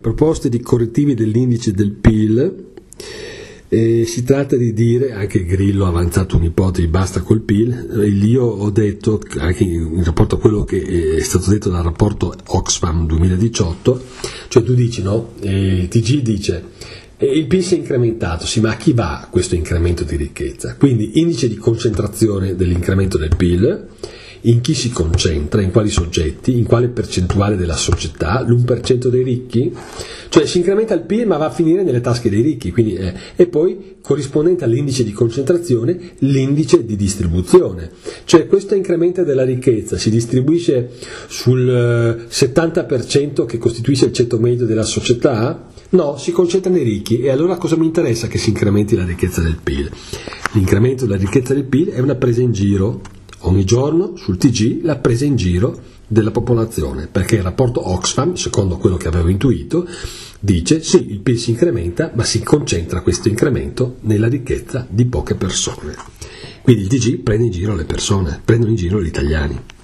proposte di correttivi dell'indice del PIL. Si tratta di dire, anche Grillo ha avanzato un'ipotesi, basta col PIL. Io ho detto, anche in rapporto a quello che è stato detto dal rapporto Oxfam 2018, cioè tu dici, no? TG dice il PIL si è incrementato, sì, ma a chi va questo incremento di ricchezza? Quindi indice di concentrazione dell'incremento del PIL, in chi si concentra, in quali soggetti, in quale percentuale della società, l'1% dei ricchi, cioè si incrementa il PIL ma va a finire nelle tasche dei ricchi, quindi, e poi corrispondente all'indice di concentrazione l'indice di distribuzione, cioè questo incremento della ricchezza si distribuisce sul 70% che costituisce il ceto medio della società? No, si concentra nei ricchi. E allora cosa mi interessa che si incrementi la ricchezza del PIL? L'incremento della ricchezza del PIL è una presa in giro ogni giorno sul TG, la presa in giro della popolazione, perché il rapporto Oxfam, secondo quello che avevo intuito, dice sì, il PIL si incrementa, ma si concentra questo incremento nella ricchezza di poche persone. Quindi il TG prende in giro le persone, prendono in giro gli italiani.